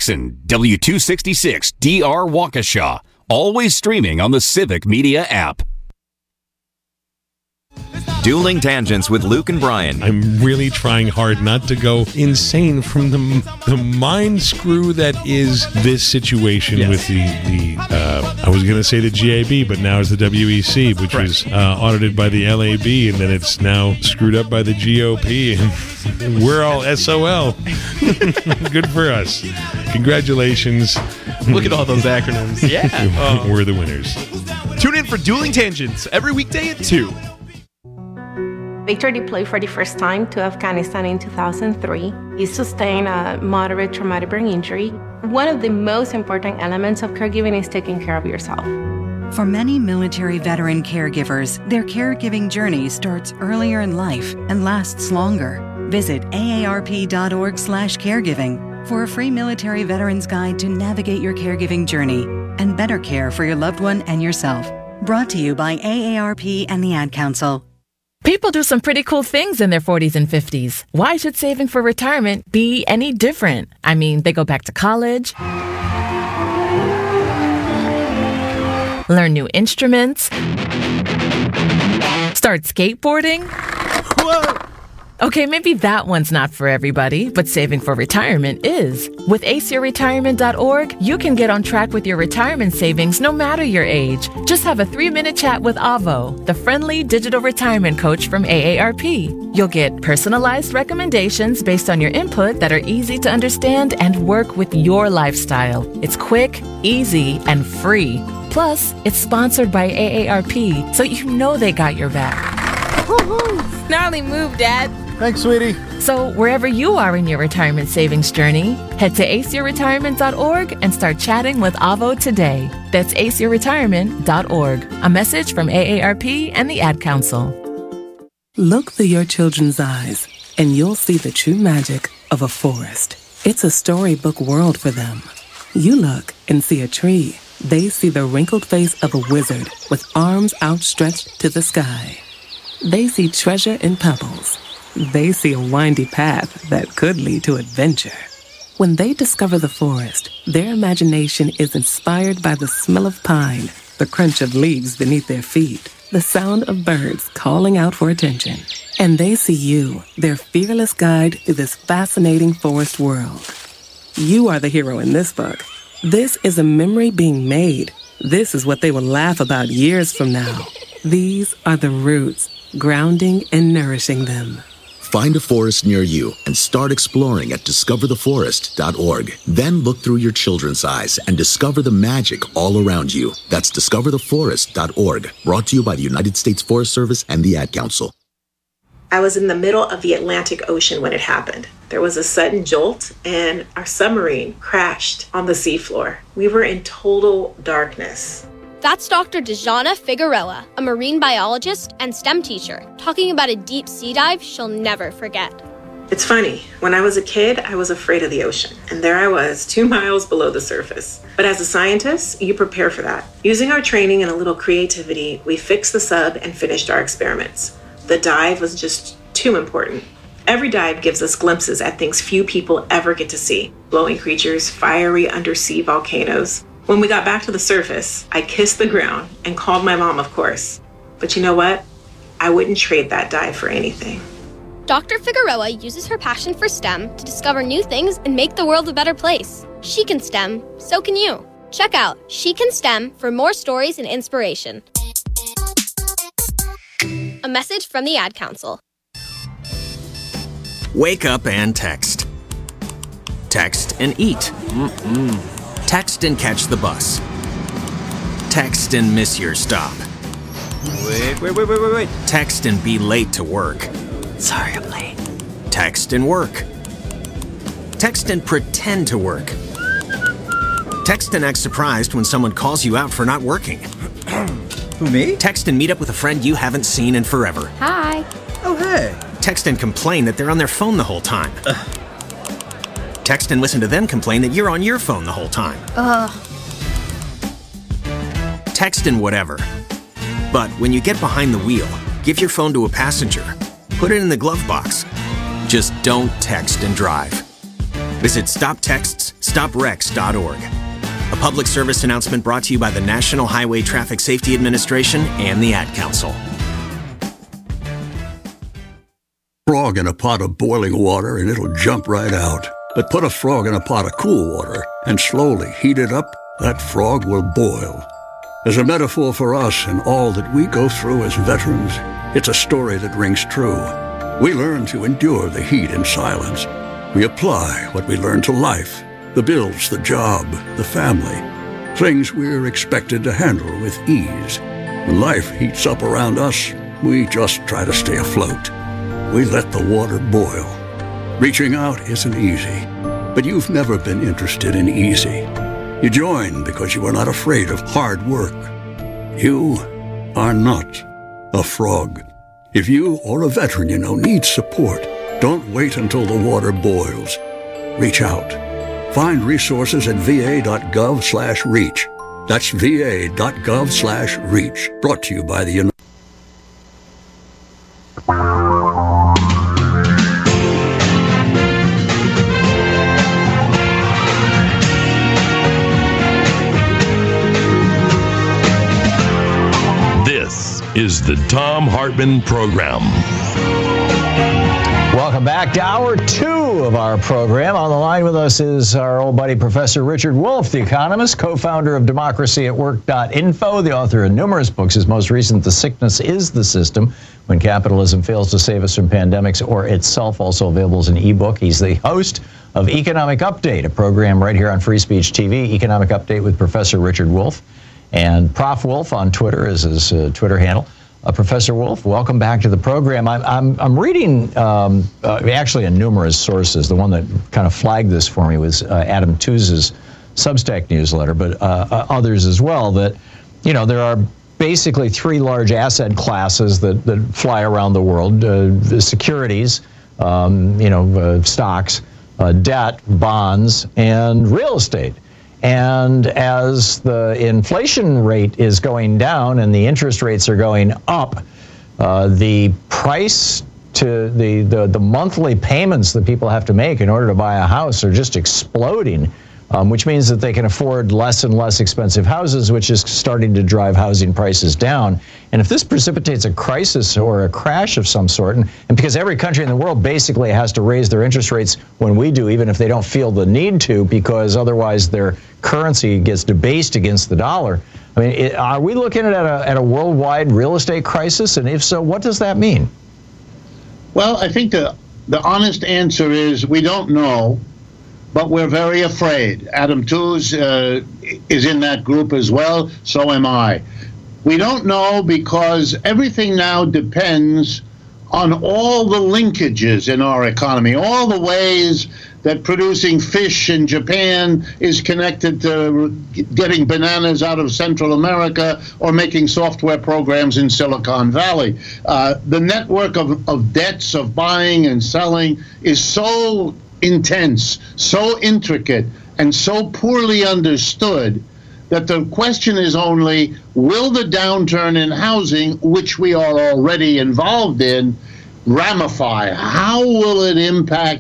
Jackson, W266DR Waukesha. Always streaming on the Civic Media app. Dueling Tangents with Luke and Brian. I'm really trying hard not to go insane from the mind screw that is this situation with the I was going to say the GAB, but now it's the WEC, which was audited by the LAB, and then it's now screwed up by the GOP, and we're all SOL. Good for us. Congratulations. Look at all those acronyms. Yeah. We're the winners. Tune in for Dueling Tangents every weekday at 2. Victor deployed for the first time to Afghanistan in 2003. He sustained a moderate traumatic brain injury. One of the most important elements of caregiving is taking care of yourself. For many military veteran caregivers, their caregiving journey starts earlier in life and lasts longer. Visit aarp.org/caregiving for a free military veterans guide to navigate your caregiving journey and better care for your loved one and yourself. Brought to you by AARP and the Ad Council. People do some pretty cool things in their 40s and 50s. Why should saving for retirement be any different? I mean, they go back to college, learn new instruments, start skateboarding. Whoa! Okay, maybe that one's not for everybody, but saving for retirement is. With aceyourretirement.org, you can get on track with your retirement savings no matter your age. Just have a 3-minute chat with Avo, the friendly digital retirement coach from AARP. You'll get personalized recommendations based on your input that are easy to understand and work with your lifestyle. It's quick, easy, and free. Plus, it's sponsored by AARP, so you know they got your back. Woohoo! Gnarly move, Dad. Thanks, sweetie. So wherever you are in your retirement savings journey, head to aceyourretirement.org and start chatting with Avo today. That's aceyourretirement.org. A message from AARP and the Ad Council. Look through your children's eyes, and you'll see the true magic of a forest. It's a storybook world for them. You look and see a tree. They see the wrinkled face of a wizard with arms outstretched to the sky. They see treasure in pebbles. They see a windy path that could lead to adventure. When they discover the forest, their imagination is inspired by the smell of pine, the crunch of leaves beneath their feet, the sound of birds calling out for attention. And they see you, their fearless guide through this fascinating forest world. You are the hero in this book. This is a memory being made. This is what they will laugh about years from now. These are the roots, grounding and nourishing them. Find a forest near you and start exploring at discovertheforest.org. Then look through your children's eyes and discover the magic all around you. That's discovertheforest.org. Brought to you by the United States Forest Service and the Ad Council. I was in the middle of the Atlantic Ocean when it happened. There was a sudden jolt and our submarine crashed on the seafloor. We were in total darkness. That's Dr. Dejana Figueroa, a marine biologist and STEM teacher, talking about a deep sea dive she'll never forget. It's funny, when I was a kid, I was afraid of the ocean, and there I was, 2 miles below the surface. But as a scientist, you prepare for that. Using our training and a little creativity, we fixed the sub and finished our experiments. The dive was just too important. Every dive gives us glimpses at things few people ever get to see. Glowing creatures, fiery undersea volcanoes. When we got back to the surface, I kissed the ground and called my mom, of course. But you know what? I wouldn't trade that dive for anything. Dr. Figueroa uses her passion for STEM to discover new things and make the world a better place. She can STEM, so can you. Check out She Can STEM for more stories and inspiration. A message from the Ad Council. Wake up and text. Text and eat. Text and catch the bus. Text and miss your stop. Wait. Text and be late to work. Sorry, I'm late. Text and work. Text and pretend to work. Text and act surprised when someone calls you out for not working. Who, me? Text and meet up with a friend you haven't seen in forever. Hi. Oh, hey. Text and complain that they're on their phone the whole time. Text and listen to them complain that you're on your phone the whole time. Text and whatever. But when you get behind the wheel, give your phone to a passenger. Put it in the glove box. Just don't text and drive. Visit StopTextsStopWrecks.org. A public service announcement brought to you by the National Highway Traffic Safety Administration and the Ad Council. Frog in a pot of boiling water and it'll jump right out. But put a frog in a pot of cool water and slowly heat it up, that frog will boil. As a metaphor for us and all that we go through as veterans, it's a story that rings true. We learn to endure the heat in silence. We apply what we learn to life, the bills, the job, the family, things we're expected to handle with ease. When life heats up around us, we just try to stay afloat. We let the water boil. Reaching out isn't easy, but you've never been interested in easy. You join because you are not afraid of hard work. You are not a frog. If you or a veteran you know needs support, don't wait until the water boils. Reach out. Find resources at va.gov/reach. That's va.gov/reach. Brought to you by the United States. This is the Thom Hartmann Program. Welcome back to Hour 2 of our program. On the line with us is our old buddy, Professor Richard Wolff, the economist, co-founder of democracyatwork.info, the author of numerous books. His most recent, The Sickness is the System, When Capitalism Fails to Save Us from Pandemics or Itself, also available as an ebook. He's the host of Economic Update, a program right here on Free Speech TV, Economic Update with Professor Richard Wolff. And Prof. Wolff on Twitter is his Twitter handle. Professor Wolff, welcome back to the program. I'm reading actually in numerous sources. The one that kind of flagged this for me was Adam Tooze's Substack newsletter, but others as well, that, you know, there are basically three large asset classes that fly around the world: securities, stocks, debt, bonds, and real estate. And as the inflation rate is going down and the interest rates are going up, the price to the monthly payments that people have to make in order to buy a house are just exploding, which means that they can afford less and less expensive houses, which is starting to drive housing prices down. And if this precipitates a crisis or a crash of some sort, and because every country in the world basically has to raise their interest rates when we do, even if they don't feel the need to, because otherwise their currency gets debased against the dollar. I mean, are we looking at a worldwide real estate crisis? And if so, what does that mean? Well, I think the honest answer is we don't know, but we're very afraid. Adam Tooze is in that group as well. So am I. We don't know because everything now depends on all the linkages in our economy, all the ways that producing fish in Japan is connected to getting bananas out of Central America or making software programs in Silicon Valley. The network of debts, of buying and selling, is so intense, so intricate, and so poorly understood that the question is only, will the downturn in housing, which we are already involved in, ramify? How will it impact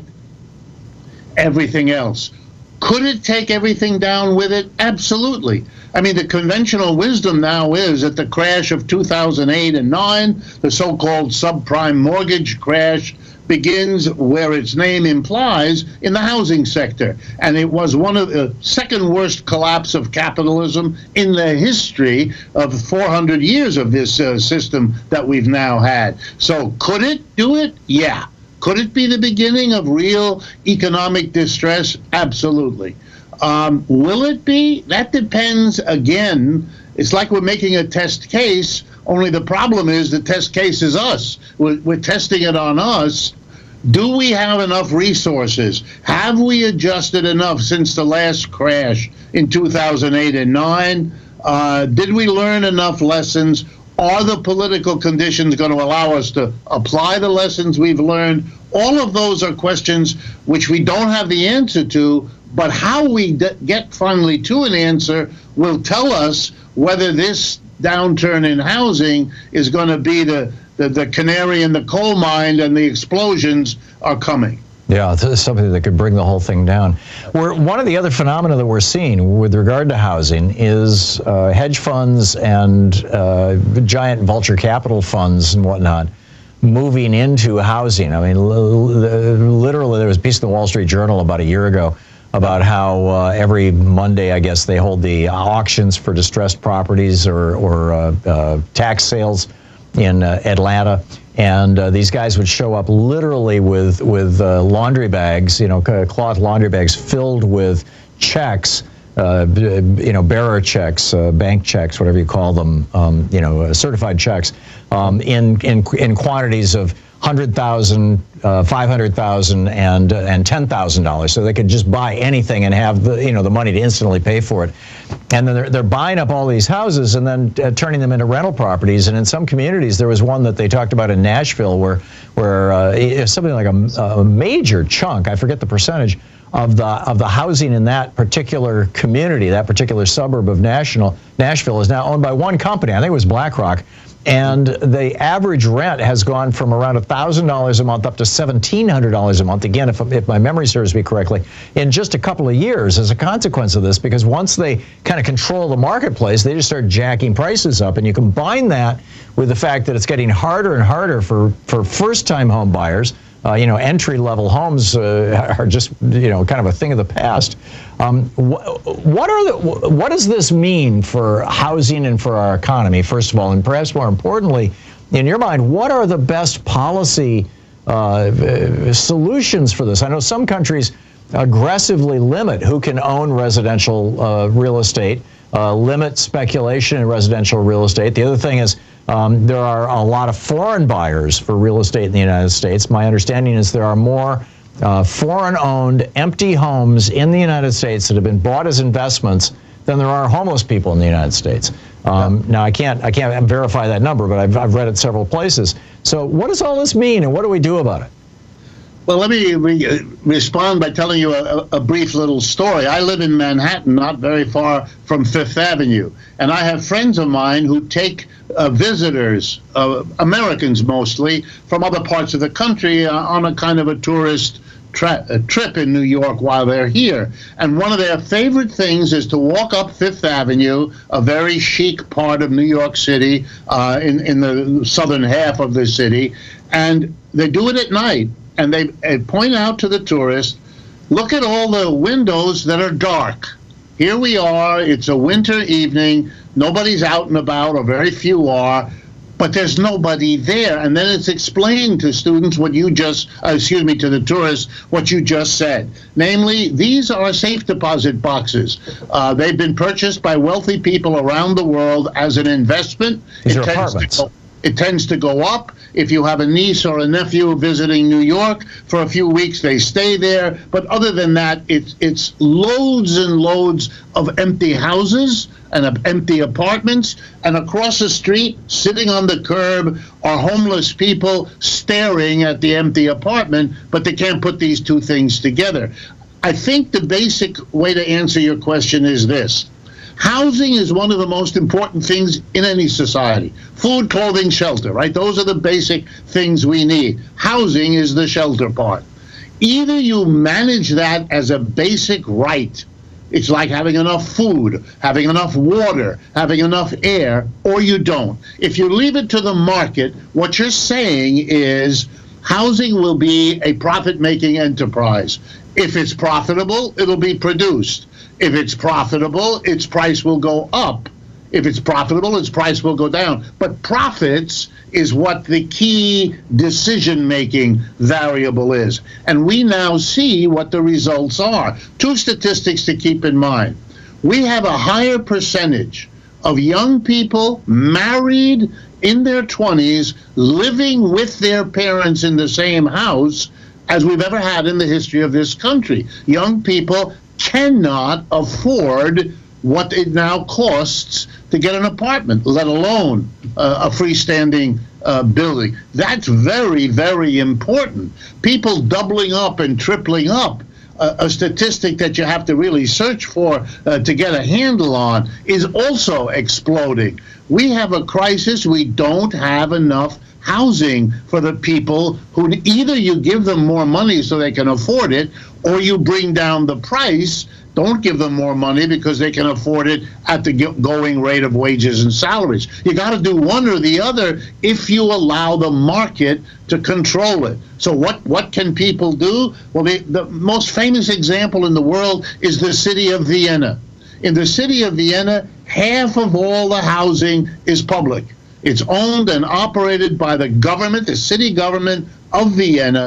everything else? Could it take everything down with it? Absolutely. I mean, the conventional wisdom now is that the crash of 2008 and 9, the so-called subprime mortgage crash, begins where its name implies, in the housing sector. And it was one of the second worst collapse of capitalism in the history of 400 years of this system that we've now had. So could it do it? Yeah. Could it be the beginning of real economic distress? Absolutely. Will it be? That depends. Again, it's like we're making a test case, only the problem is the test case is us. We're testing it on us. Do we have enough resources? Have we adjusted enough since the last crash in 2008 and 9? Did we learn enough lessons? Are the political conditions going to allow us to apply the lessons we've learned? All of those are questions which we don't have the answer to, but how we get finally to an answer will tell us whether this downturn in housing is going to be the canary in the coal mine and the explosions are coming. Yeah, this is something that could bring the whole thing down. One of the other phenomena that we're seeing with regard to housing is hedge funds and giant vulture capital funds and whatnot moving into housing. I mean, literally, there was a piece in the Wall Street Journal about a year ago about how every Monday, I guess, they hold the auctions for distressed properties or tax sales in Atlanta. And these guys would show up literally with laundry bags, cloth laundry bags filled with checks, bearer checks, bank checks, whatever you call them, certified checks, in quantities of $100,000, $500,000, and $10,000, so they could just buy anything and have the money to instantly pay for it. And then they're buying up all these houses and then turning them into rental properties. And in some communities, there was one that they talked about in Nashville where something like a major chunk, I forget the percentage, of the housing in that particular community, that particular suburb of Nashville, is now owned by one company. I think it was BlackRock. And the average rent has gone from around $1,000 a month up to $1,700 a month. Again, if my memory serves me correctly, in just a couple of years as a consequence of this, because once they kind of control the marketplace, they just start jacking prices up. And you combine that with the fact that it's getting harder and harder for first-time home buyers. Entry-level homes are just, kind of a thing of the past. What does this mean for housing and for our economy, first of all, and perhaps more importantly, in your mind, what are the best policy solutions for this? I know some countries aggressively limit who can own residential real estate, limit speculation in residential real estate. The other thing is there are a lot of foreign buyers for real estate in the United States. My understanding is there are more foreign-owned empty homes in the United States that have been bought as investments than there are homeless people in the United States. Now, I can't verify that number, but I've read it several places. So what does all this mean, and what do we do about it? Well, let me respond by telling you a brief little story. I live in Manhattan, not very far from Fifth Avenue, and I have friends of mine who take visitors, Americans mostly, from other parts of the country on a kind of a tourist trip in New York while they're here. And one of their favorite things is to walk up Fifth Avenue, a very chic part of New York City, in the southern half of the city, and they do it at night. And they point out to the tourists, look at all the windows that are dark. Here we are, it's a winter evening, nobody's out and about, or very few are, but there's nobody there. And then it's explained to students what you just, to the tourists, what you just said. Namely, these are safe deposit boxes. They've been purchased by wealthy people around the world as an investment. These are apartments. It tends to go up. If you have a niece or a nephew visiting New York for a few weeks, they stay there. But other than that, it's loads and loads of empty houses and empty apartments. And across the street, sitting on the curb, are homeless people staring at the empty apartment, but they can't put these two things together. I think the basic way to answer your question is this. Housing is one of the most important things in any society. Food, clothing, shelter, right? Those are the basic things we need. Housing is the shelter part. Either you manage that as a basic right, it's like having enough food, having enough water, having enough air, or you don't. If you leave it to the market, what you're saying is housing will be a profit-making enterprise. If it's profitable, it'll be produced. If it's profitable, its price will go up. If it's profitable, its price will go down. But profits is what the key decision-making variable is. And we now see what the results are. Two statistics to keep in mind. We have a higher percentage of young people married in their 20s living with their parents in the same house as we've ever had in the history of this country. Young people cannot afford what it now costs to get an apartment, let alone a freestanding building. That's very, very important. People doubling up and tripling up, a statistic that you have to really search for to get a handle on, is also exploding. We have a crisis. We don't have enough housing for the people who either you give them more money so they can afford it, or you bring down the price. Don't give them more money because they can afford it at the going rate of wages and salaries. You got to do one or the other if you allow the market to control it. So what can people do? Well, the most famous example in the world is the city of Vienna. In the city of Vienna, half of all the housing is public. It's owned and operated by the government, the city government of Vienna.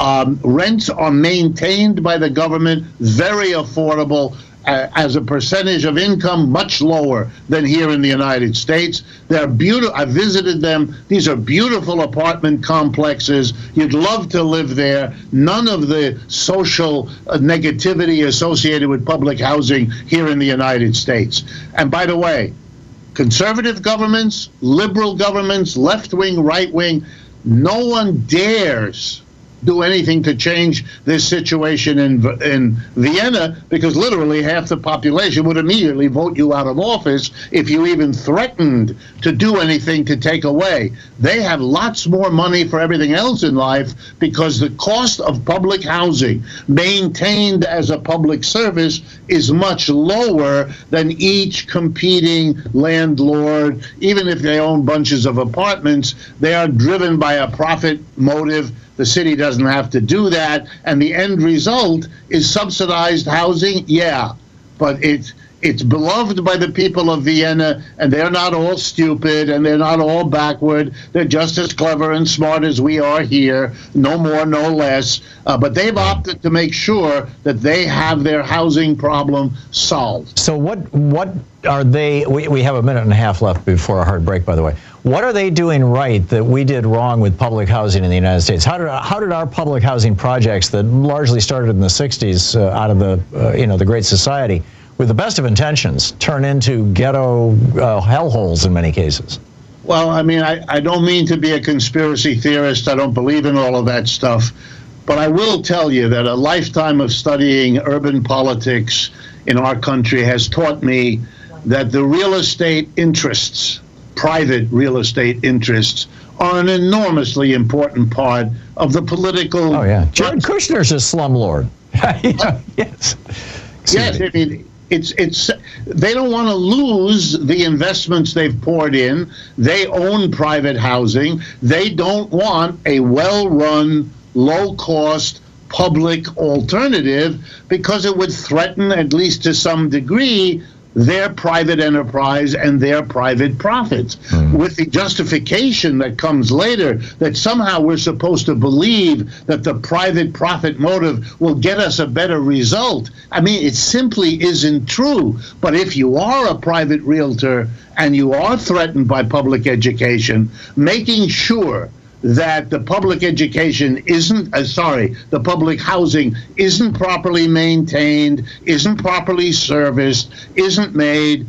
Rents are maintained by the government, very affordable, as a percentage of income, much lower than here in the United States. They're beautiful. I visited them. These are beautiful apartment complexes. You'd love to live there. None of the social negativity associated with public housing here in the United States. And by the way, conservative governments, liberal governments, left-wing, right-wing, no one dares do anything to change this situation in Vienna, because literally half the population would immediately vote you out of office if you even threatened to do anything to take away. They have lots more money for everything else in life because the cost of public housing maintained as a public service is much lower than each competing landlord. Even if they own bunches of apartments, they are driven by a profit motive. The city doesn't have to do that, and the end result is subsidized housing, yeah, but it's beloved by the people of Vienna, and they're not all stupid, and they're not all backward. They're just as clever and smart as we are here, no more, no less, but they've opted to make sure that they have their housing problem solved. So what are they, we have a minute and a half left before our hard break, by the way. What are they doing right that we did wrong with public housing in the United States? How did our public housing projects that largely started in the 60s out of the Great Society, with the best of intentions, turn into ghetto hellholes in many cases? Well, I mean, I don't mean to be a conspiracy theorist. I don't believe in all of that stuff. But I will tell you that a lifetime of studying urban politics in our country has taught me that the real estate interests, private real estate interests, are an enormously important part of the political... Oh, yeah. Jared Kushner's a slumlord. Yes. Yes, I mean, it's they don't want to lose the investments they've poured in. They own private housing. They don't want a well-run, low-cost public alternative because it would threaten, at least to some degree, their private enterprise and their private profits, with the justification that comes later that somehow we're supposed to believe that the private profit motive will get us a better result. I mean, it simply isn't true. But if you are a private realtor and you are threatened by public education, making sure that the public education the public housing isn't properly maintained, isn't properly serviced, isn't made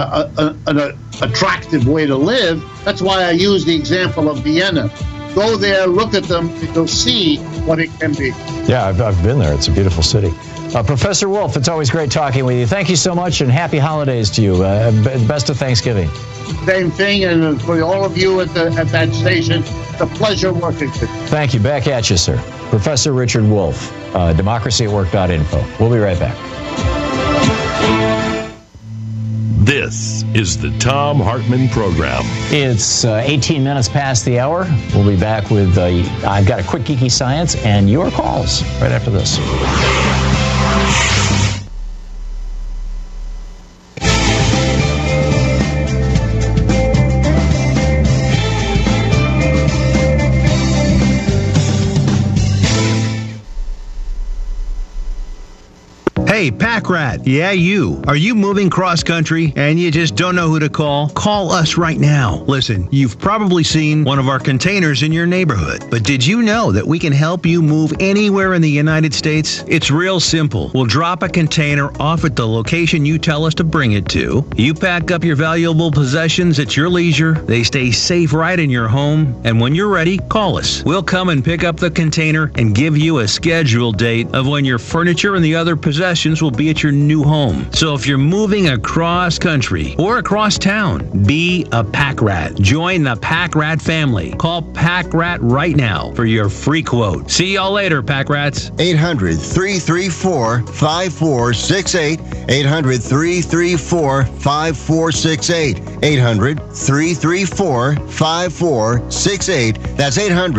an attractive way to live. That's why I use the example of Vienna. Go there, look at them, and you'll see what it can be. Yeah, I've been there. It's a beautiful city. Professor Wolf, it's always great talking with you. Thank you so much, and happy holidays to you. Best of Thanksgiving. Same thing, and for all of you at that station, it's a pleasure working with you. Thank you. Back at you, sir. Professor Richard Wolf, democracyatwork.info. We'll be right back. This is the Thom Hartmann Program. It's 18 minutes past the hour. We'll be back with, I've got a quick geeky science and your calls right after this. Hey, Pack Rat. Yeah, you. Are you moving cross-country and you just don't know who to call? Call us right now. Listen, you've probably seen one of our containers in your neighborhood. But did you know that we can help you move anywhere in the United States? It's real simple. We'll drop a container off at the location you tell us to bring it to. You pack up your valuable possessions at your leisure. They stay safe right in your home. And when you're ready, call us. We'll come and pick up the container and give you a scheduled date of when your furniture and the other possessions will be be at your new home. So if you're moving across country or across town, be a pack rat. Join the Pack Rat family. Call Pack Rat right now for your free quote. See y'all later, Pack Rats. 800-334-5468. 800-334-5468. 800-334-5468. That's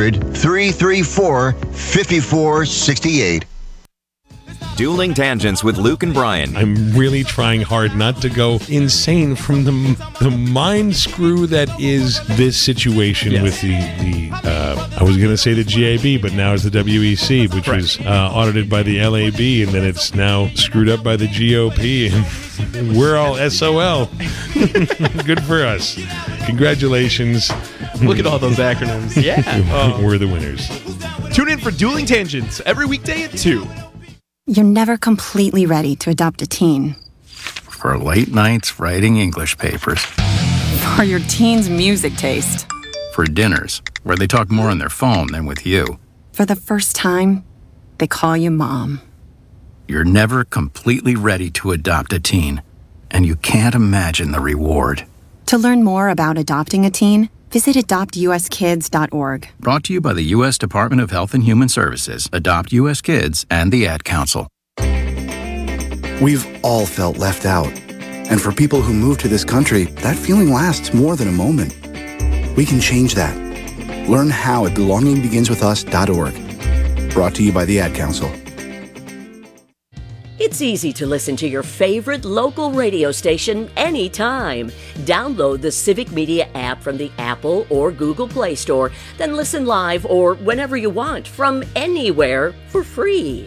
800-334-5468. Dueling Tangents with Luke and Brian. I'm really trying hard not to go insane from the mind screw that is this situation with the I was going to say the GAB, but now it's the WEC, which was audited by the LAB, and then it's now screwed up by the GOP, and we're all SOL. Good for us. Congratulations. Look at all those acronyms. Yeah. We're the winners. Tune in for Dueling Tangents every weekday at 2. You're never completely ready to adopt a teen. For late nights writing English papers. For your teen's music taste. For dinners, where they talk more on their phone than with you. For the first time, they call you mom. You're never completely ready to adopt a teen, and you can't imagine the reward. To learn more about adopting a teen, visit adoptuskids.org. Brought to you by the U.S. Department of Health and Human Services, Adopt U.S. Kids, and the Ad Council. We've all felt left out. And for people who move to this country, that feeling lasts more than a moment. We can change that. Learn how at belongingbeginswithus.org. Brought to you by the Ad Council. It's easy to listen to your favorite local radio station anytime. Download the Civic Media app from the Apple or Google Play Store, then listen live or whenever you want from anywhere for free.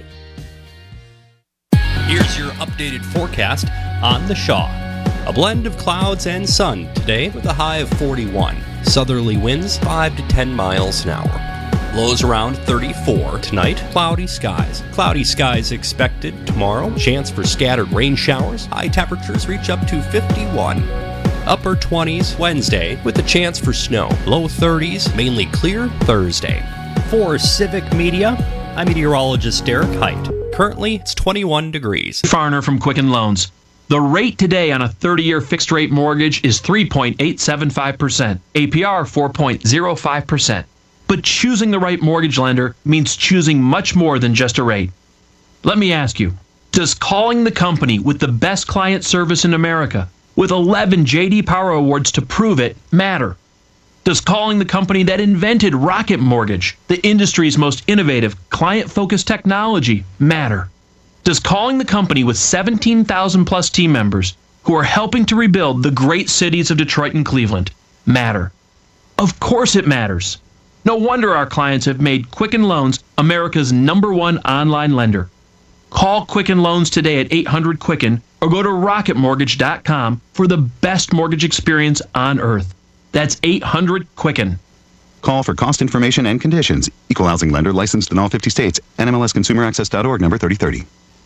Here's your updated forecast on the Shaw. A blend of clouds and sun today with a high of 41. Southerly winds 5 to 10 miles an hour. Lows around 34 tonight. Cloudy skies. Cloudy skies expected tomorrow. Chance for scattered rain showers. High temperatures reach up to 51. Upper 20s Wednesday with a chance for snow. Low 30s, mainly clear Thursday. For Civic Media, I'm meteorologist Derek Height. Currently, it's 21 degrees. Farner from Quicken Loans. The rate today on a 30-year fixed-rate mortgage is 3.875%. APR 4.05%. But choosing the right mortgage lender means choosing much more than just a rate. Let me ask you, does calling the company with the best client service in America, with 11 J.D. Power Awards to prove it, matter? Does calling the company that invented Rocket Mortgage, the industry's most innovative, client-focused technology, matter? Does calling the company with 17,000 plus team members who are helping to rebuild the great cities of Detroit and Cleveland matter? Of course it matters. No wonder our clients have made Quicken Loans America's #1 online lender. Call Quicken Loans today at 800-QUICKEN or go to rocketmortgage.com for the best mortgage experience on earth. That's 800-QUICKEN. Call for cost information and conditions. Equal housing lender licensed in all 50 states. NMLSconsumeraccess.org number 3030.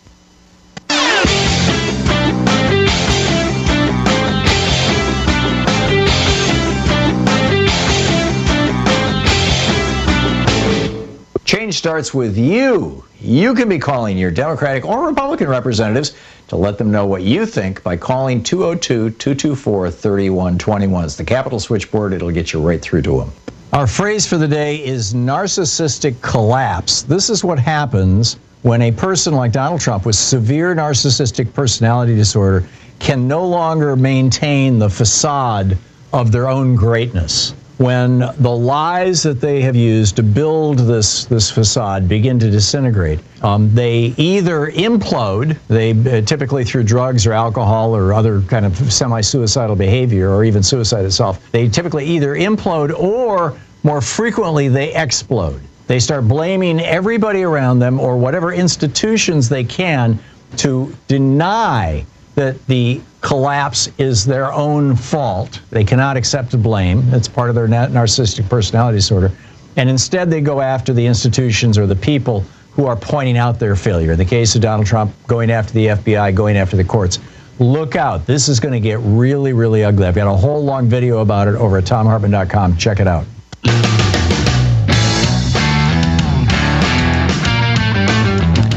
Change starts with you. You can be calling your Democratic or Republican representatives to let them know what you think by calling 202-224-3121. It's the Capitol switchboard. It'll get you right through to them. Our phrase for the day is narcissistic collapse. This is what happens when a person like Donald Trump with severe narcissistic personality disorder can no longer maintain the facade of their own greatness. When the lies that they have used to build this facade begin to disintegrate, they either implode, typically through drugs or alcohol or other kind of semi-suicidal behavior or even suicide itself. They typically either implode or, more frequently, they explode. They start blaming everybody around them or whatever institutions they can to deny that the collapse is their own fault. They cannot accept the blame. It's part of their narcissistic personality disorder. And instead they go after the institutions or the people who are pointing out their failure. In the case of Donald Trump, going after the FBI, going after the courts. Look out. This is going to get really, really ugly. I've got a whole long video about it over at TomHartman.com. Check it out. And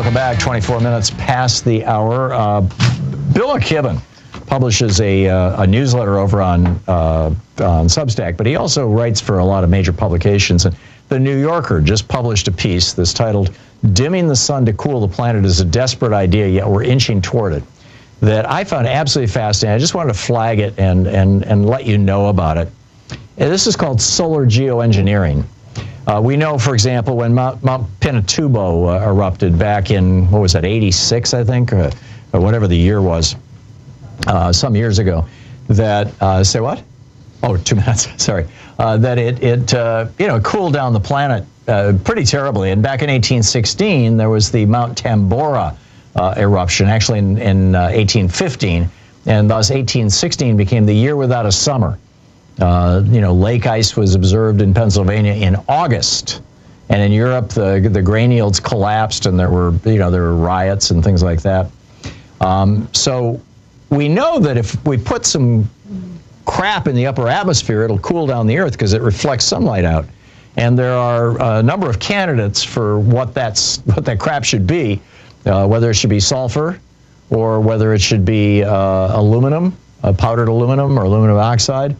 welcome back. 24 minutes past the hour. Bill McKibben publishes a newsletter over on Substack, but he also writes for a lot of major publications. And The New Yorker just published a piece that's titled, "Dimming the Sun to Cool the Planet is a Desperate Idea, Yet We're Inching Toward It," that I found absolutely fascinating. I just wanted to flag it and let you know about it. And this is called solar geoengineering. We know, for example, when Mount Pinatubo erupted back in, 86, I think, or whatever the year was, some years ago, that, say what? Oh, 2 minutes, sorry. That it cooled down the planet pretty terribly. And back in 1816, there was the Mount Tambora eruption, actually in 1815, and thus 1816 became the year without a summer. Lake ice was observed in Pennsylvania in August, and in Europe the grain yields collapsed, and there were riots and things like that. So we know that if we put some crap in the upper atmosphere, it'll cool down the Earth because it reflects sunlight out. And there are a number of candidates for what that crap should be, whether it should be sulfur or whether it should be aluminum, powdered aluminum or aluminum oxide.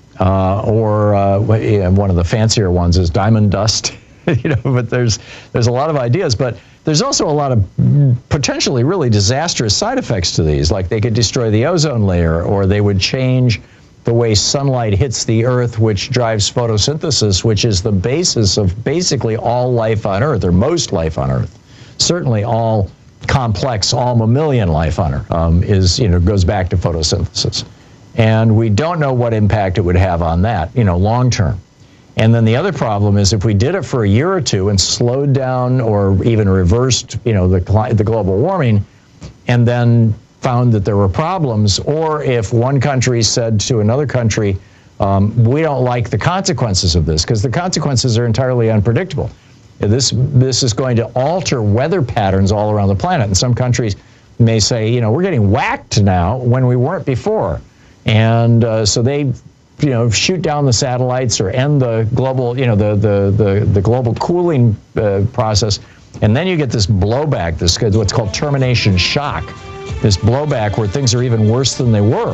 Or one of the fancier ones is diamond dust, but there's a lot of ideas, but there's also a lot of potentially really disastrous side effects to these, like they could destroy the ozone layer, or they would change the way sunlight hits the Earth, which drives photosynthesis, which is the basis of basically all life on Earth, or most life on Earth. Certainly all complex, all mammalian life on Earth goes back to photosynthesis. And we don't know what impact it would have on that, long term. And then the other problem is if we did it for a year or two and slowed down or even reversed, the global warming, and then found that there were problems, or if one country said to another country, we don't like the consequences of this, because the consequences are entirely unpredictable. This is going to alter weather patterns all around the planet. And some countries may say, we're getting whacked now when we weren't before. And so they, shoot down the satellites or end the global, the global cooling process, and then you get this blowback, this what's called termination shock, this blowback where things are even worse than they were.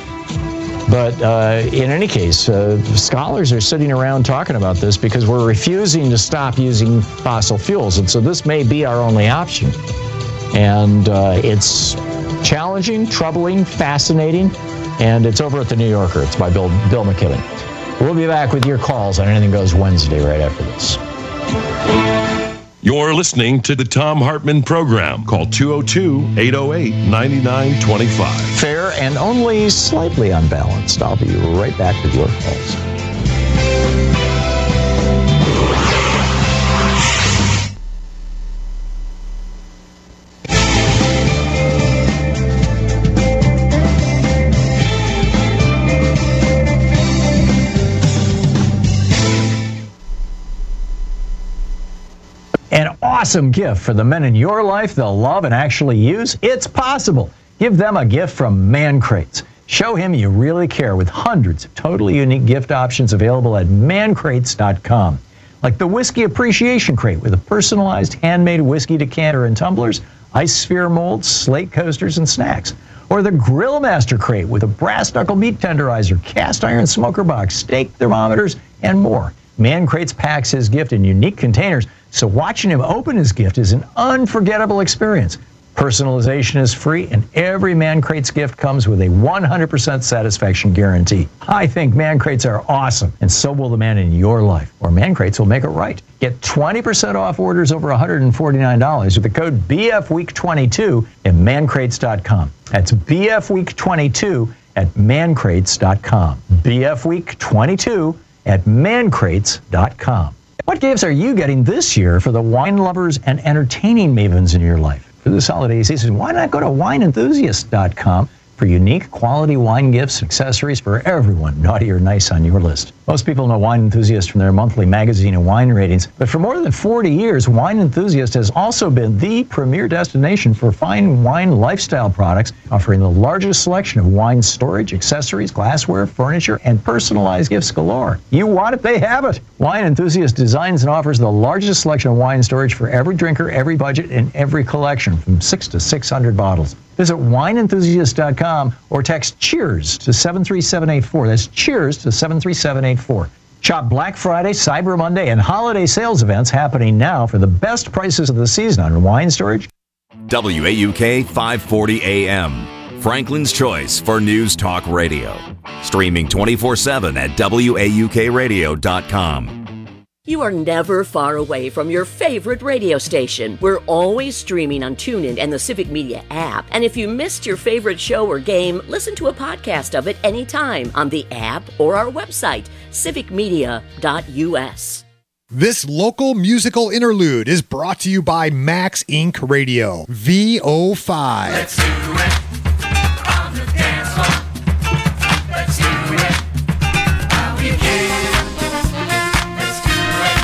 But in any case, scholars are sitting around talking about this because we're refusing to stop using fossil fuels, and so this may be our only option. And it's challenging, troubling, fascinating. And it's over at The New Yorker. It's by Bill McKibben. We'll be back with your calls on Anything Goes Wednesday right after this. You're listening to the Thom Hartmann Program. Call 202-808-9925. Fair and only slightly unbalanced. I'll be right back with your calls. An awesome gift for the men in your life they'll love and actually use. It's possible. Give them a gift from Man Crates. Show him you really care with hundreds of totally unique gift options available at mancrates.com. Like the Whiskey Appreciation Crate with a personalized handmade whiskey decanter and tumblers, ice sphere molds, slate coasters, and snacks. Or the Grill Master Crate with a brass knuckle meat tenderizer, cast iron smoker box, steak thermometers, and more. Man Crates packs his gift in unique containers, so watching him open his gift is an unforgettable experience. Personalization is free, and every Man Crates gift comes with a 100% satisfaction guarantee. I think Man Crates are awesome, and so will the man in your life, or Man Crates will make it right. Get 20% off orders over $149 with the code BFWeek22 at mancrates.com. That's BFWeek22 at mancrates.com. BFWeek22 at mancrates.com. What gifts are you getting this year for the wine lovers and entertaining mavens in your life? For this holiday season, why not go to wineenthusiast.com? for unique quality wine gifts and accessories for everyone, naughty or nice, on your list. Most people know Wine Enthusiast from their monthly magazine and wine ratings, but for more than 40 years, Wine Enthusiast has also been the premier destination for fine wine lifestyle products, offering the largest selection of wine storage, accessories, glassware, furniture, and personalized gifts galore. You want it, they have it. Wine Enthusiast designs and offers the largest selection of wine storage for every drinker, every budget, and every collection, from 6 to 600 bottles. Visit wineenthusiast.com or text CHEERS to 73784. That's CHEERS to 73784. Shop Black Friday, Cyber Monday, and holiday sales events happening now for the best prices of the season on wine storage. WAUK 540 AM, Franklin's choice for News Talk Radio. Streaming 24/7 at WAUKradio.com. You are never far away from your favorite radio station. We're always streaming on TuneIn and the Civic Media app. And if you missed your favorite show or game, listen to a podcast of it anytime on the app or our website, civicmedia.us. This local musical interlude is brought to you by Max Inc. Radio, VO5. Let's do it on the dance floor. Let's do it how we can. Let's do it.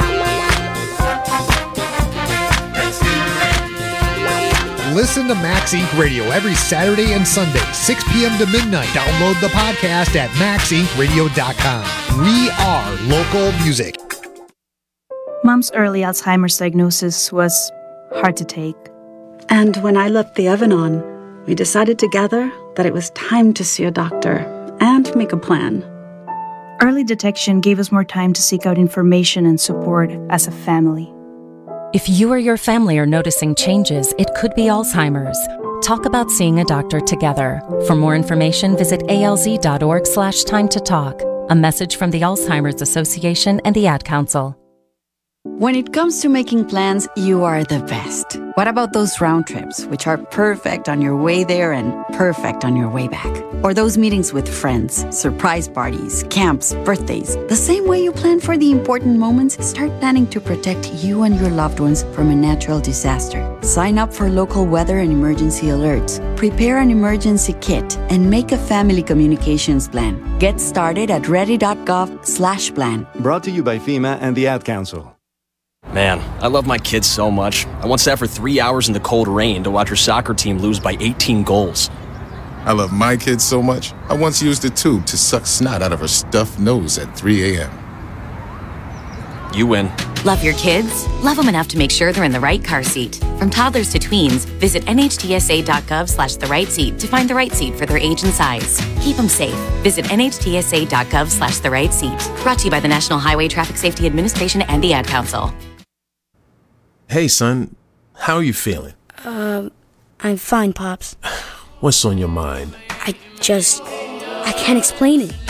Let's do it. Listen to Max Inc. Radio every Saturday and Sunday, 6 p.m. to midnight. Download the podcast at maxincradio.com. We are local music. Mom's early Alzheimer's diagnosis was hard to take. And when I left the Evan-On, we decided together that it was time to see a doctor and make a plan. Early detection gave us more time to seek out information and support as a family. If you or your family are noticing changes, it could be Alzheimer's. Talk about seeing a doctor together. For more information, visit alz.org/time to talk. A message from the Alzheimer's Association and the Ad Council. When it comes to making plans, you are the best. What about those round trips, which are perfect on your way there and perfect on your way back? Or those meetings with friends, surprise parties, camps, birthdays? The same way you plan for the important moments, start planning to protect you and your loved ones from a natural disaster. Sign up for local weather and emergency alerts. Prepare an emergency kit and make a family communications plan. Get started at ready.gov/plan. Brought to you by FEMA and the Ad Council. Man, I love my kids so much. I once sat for 3 hours in the cold rain to watch her soccer team lose by 18 goals. I love my kids so much, I once used a tube to suck snot out of her stuffed nose at 3 a.m. You win. Love your kids? Love them enough to make sure they're in the right car seat. From toddlers to tweens, visit nhtsa.gov/the-right-seat to find the right seat for their age and size. Keep them safe. Visit nhtsa.gov/the-right-seat. Brought to you by the National Highway Traffic Safety Administration and the Ad Council. Hey, son. How are you feeling? I'm fine, Pops. What's on your mind? I can't explain it.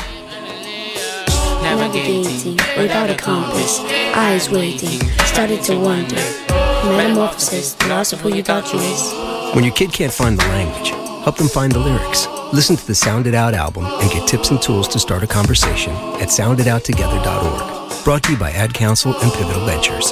Navigating without a compass, eyes waiting, started to wonder. Metamorphosis, the loss of who you thought you was. When your kid can't find the language, help them find the lyrics. Listen to the Sound It Out album and get tips and tools to start a conversation at sounditouttogether.org. Brought to you by Ad Council and Pivotal Ventures.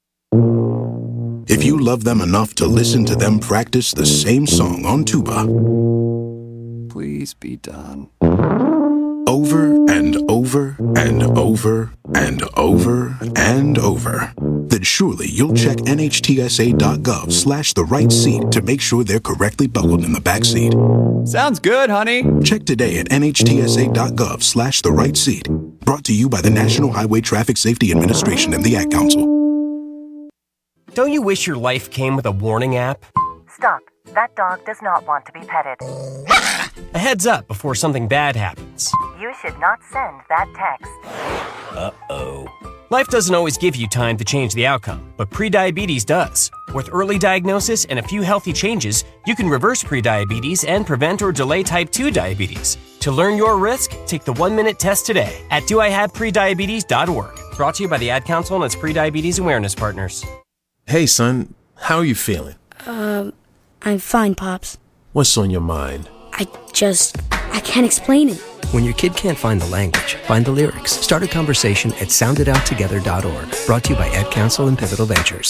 If you love them enough to listen to them practice the same song on tuba, please be done. Over and over and over and over and over, then surely you'll check nhtsa.gov/the-right-seat to make sure they're correctly buckled in the back seat. Sounds good, honey. Check today at nhtsa.gov/the-right-seat. Brought to you by the National Highway Traffic Safety Administration and the Ad Council. Don't you wish your life came with a warning app? Stop. That dog does not want to be petted. A heads up before something bad happens. You should not send that text. Uh-oh. Life doesn't always give you time to change the outcome, but prediabetes does. With early diagnosis and a few healthy changes, you can reverse prediabetes and prevent or delay type 2 diabetes. To learn your risk, take the 1-minute test today at doihaveprediabetes.org. Brought to you by the Ad Council and its prediabetes awareness partners. Hey, son. How are you feeling? I'm fine, Pops. What's on your mind? I can't explain it. When your kid can't find the language, find the lyrics. Start a conversation at sounditouttogether.org. Brought to you by Ad Council and Pivotal Ventures.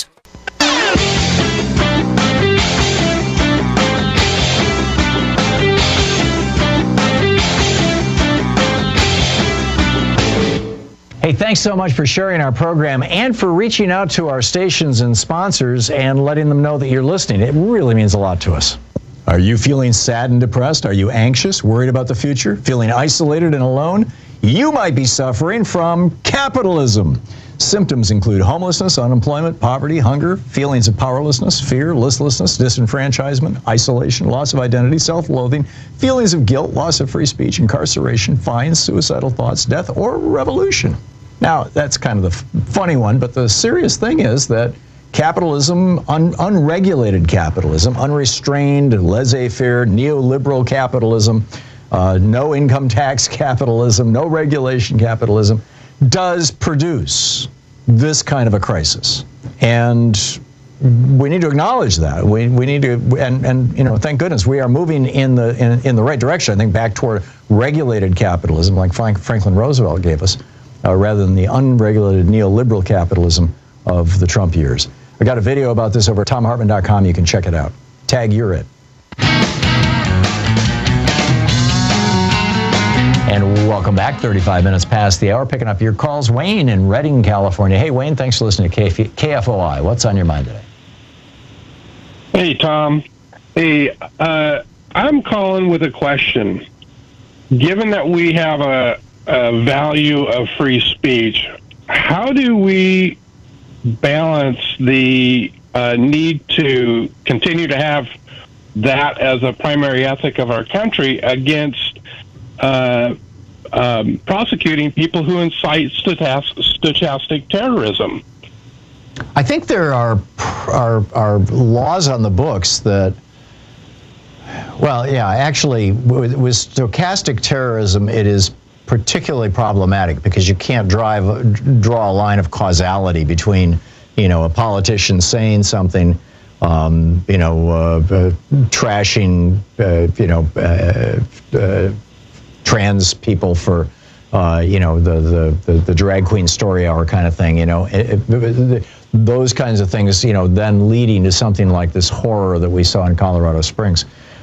thanks so much for sharing our program and for reaching out to our stations and sponsors and letting them know that you're listening. It really means a lot to us. Are you feeling sad and depressed? Are you anxious, worried about the future, feeling isolated and alone? You might be suffering from capitalism. Symptoms include homelessness, unemployment, poverty, hunger, feelings of powerlessness, fear, listlessness, disenfranchisement, isolation, loss of identity, self-loathing, feelings of guilt, loss of free speech, incarceration, fines, suicidal thoughts, death, or revolution. Now, that's kind of the funny one, but the serious thing is that capitalism, unregulated capitalism, unrestrained, laissez-faire, neoliberal capitalism, no income tax capitalism, no regulation capitalism, does produce this kind of a crisis. And we need to acknowledge that. We need to, and you know, thank goodness we are moving in the right direction, I think, back toward regulated capitalism like Franklin Roosevelt gave us, rather than the unregulated neoliberal capitalism of the Trump years. I got a video about this over at TomHartman.com. You can check it out. Tag you're it. And welcome back. 35 minutes past the hour. Picking up your calls. Wayne in Redding, California. Hey, Wayne, thanks for listening to KFOI. What's on your mind today? Hey, Tom. Hey, I'm calling with a question. Given that we have a value of free speech, how do we balance the need to continue to have that as a primary ethic of our country against prosecuting people who incite stochastic terrorism? I think there are laws on the books that, well, yeah, actually, with stochastic terrorism, it is particularly problematic because you can't draw a line of causality between, you know, a politician saying something, trashing, trans people for, the drag queen story hour kind of thing, those kinds of things, then leading to something like this horror that we saw in Colorado Springs.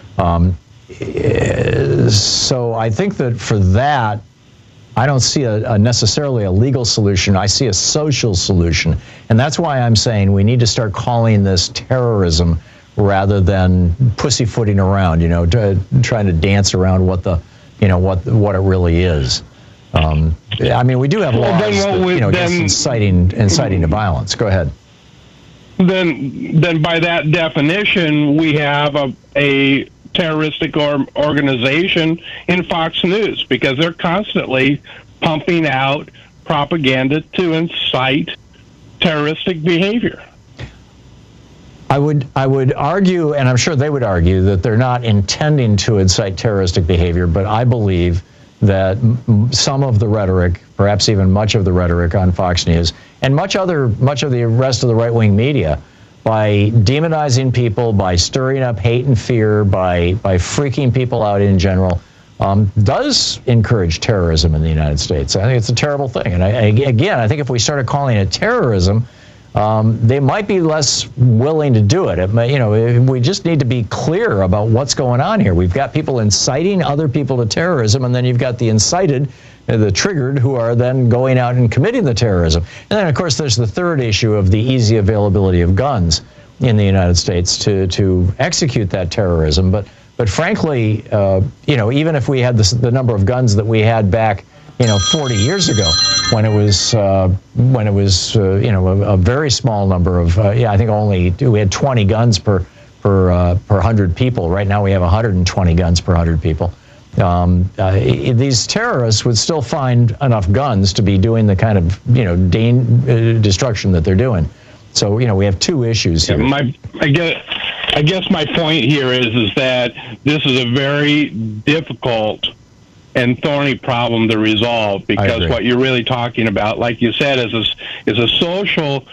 So I think that for that, I don't see necessarily a legal solution. I see a social solution. And that's why I'm saying we need to start calling this terrorism rather than pussyfooting around, trying to dance around what it really is. We do have laws against inciting to violence. Go ahead. Then by that definition, we have a terroristic organization in Fox News because they're constantly pumping out propaganda to incite terroristic behavior. I would argue, and I'm sure they would argue, that they're not intending to incite terroristic behavior, but I believe that some of the rhetoric, perhaps even much of the rhetoric on Fox News, and much of the rest of the right-wing media, by demonizing people, by stirring up hate and fear, by freaking people out in general, does encourage terrorism in the United States. I think it's a terrible thing. And I think if we started calling it terrorism, they might be less willing to do it. We just need to be clear about what's going on here. We've got people inciting other people to terrorism, and then you've got the incited, the triggered, who are then going out and committing the terrorism. And then, of course, there's the third issue of the easy availability of guns in the United States to execute that terrorism. But frankly, even if we had the number of guns that we had back, 40 years ago, when it was a very small number of, I think we had 20 guns per 100 people. Right now we have 120 guns per 100 people. These terrorists would still find enough guns to be doing the kind of, destruction that they're doing. So, we have two issues here. I guess my point here is that this is a very difficult and thorny problem to resolve, because what you're really talking about, like you said, is a social.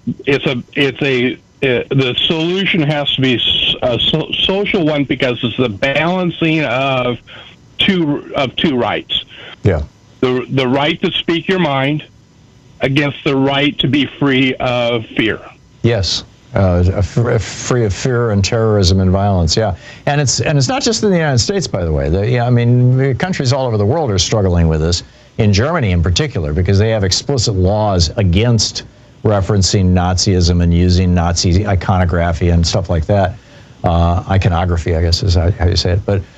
The solution has to be a social one, because it's the balancing of two rights. Yeah. The right to speak your mind against the right to be free of fear. Yes. Free of fear and terrorism and violence, yeah. And it's not just in the United States, by the way. Countries all over the world are struggling with this. in Germany in particular, because they have explicit laws against referencing Nazism and using Nazi iconography and stuff like that. Iconography, I guess is how you say it. But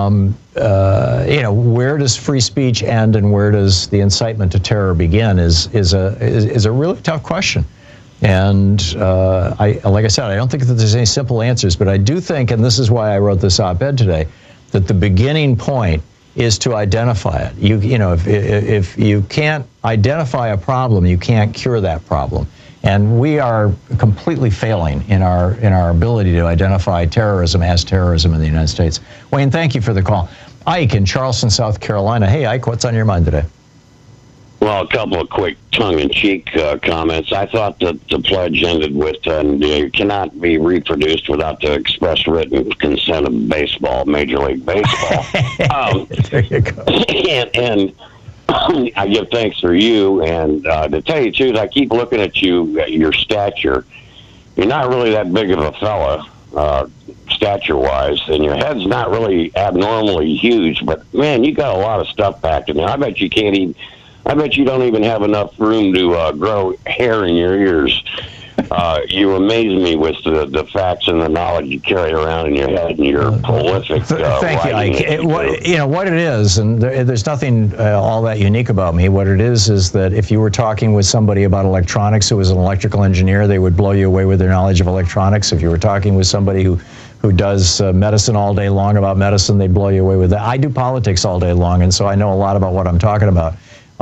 where does free speech end and where does the incitement to terror begin is a really tough question. And like I said, I don't think that there's any simple answers, but I do think, and this is why I wrote this op-ed today, that the beginning point is to identify it. If you can't identify a problem, you can't cure that problem. And we are completely failing in our ability to identify terrorism as terrorism in the United States. Wayne, thank you for the call. Ike in Charleston, South Carolina. Hey, Ike, what's on your mind today? Well, a couple of quick tongue-in-cheek comments. I thought that the pledge ended with, it cannot be reproduced without the express written consent of baseball, Major League Baseball. There you go. And I give thanks for you, and to tell you the truth, I keep looking at you, at your stature. You're not really that big of a fella, stature-wise, and your head's not really abnormally huge, but, man, you got a lot of stuff packed in there. I bet you don't even have enough room to grow hair in your ears. You amaze me with the facts and the knowledge you carry around in your head, and your prolific Thank you, Ike. What it is, and there's nothing all that unique about me. What it is that if you were talking with somebody about electronics who was an electrical engineer, they would blow you away with their knowledge of electronics. If you were talking with somebody who does medicine all day long about medicine, they'd blow you away with that. I do politics all day long, and so I know a lot about what I'm talking about.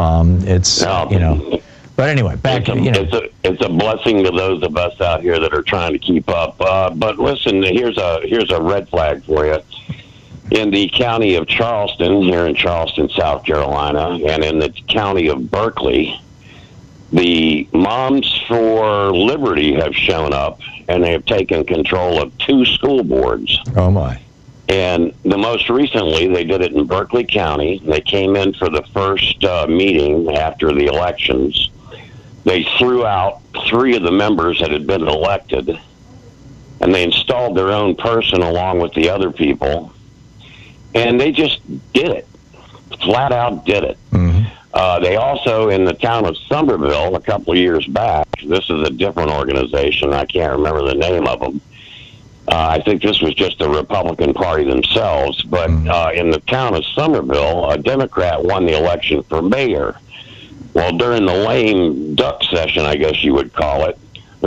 But anyway, it's a blessing to those of us out here that are trying to keep up. But listen, here's a red flag for you. In the county of Charleston, here in Charleston, South Carolina, and in the county of Berkeley, the Moms for Liberty have shown up, and they have taken control of 2 school boards. Oh, my. And the most recently, they did it in Berkeley County. They came in for the first meeting after the elections. They threw out 3 of the members that had been elected, and they installed their own person along with the other people. And they just did it, flat out did it. Mm-hmm. They also, in the town of Somerville, a couple of years back, this is a different organization, I can't remember the name of them. I think this was just the Republican Party themselves, but in the town of Somerville, a Democrat won the election for mayor. Well, during the lame duck session, I guess you would call it,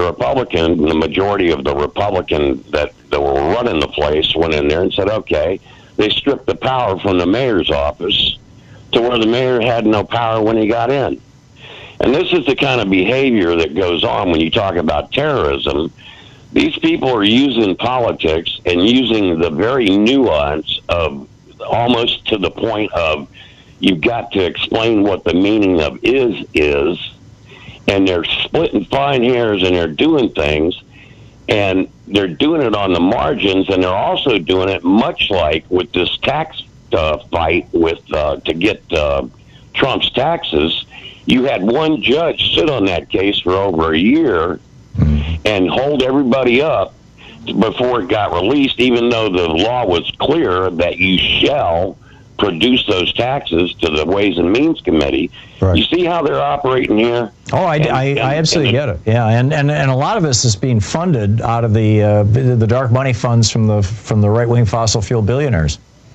the majority of the Republicans that were running the place went in there and said, okay, they stripped the power from the mayor's office to where the mayor had no power when he got in. And this is the kind of behavior that goes on when you talk about terrorism. These people are using politics and using the very nuance of almost to the point of you've got to explain what the meaning of is, and they're splitting fine hairs and they're doing things, and they're doing it on the margins, and they're also doing it much like with this tax fight with to get Trump's taxes. You had one judge sit on that case for over a year and hold everybody up before it got released, even though the law was clear that you shall produce those taxes to the Ways and Means Committee. Right. You see how they're operating here? Oh, I absolutely get it. Yeah, and a lot of this is being funded out of the dark money funds from the right-wing fossil fuel billionaires.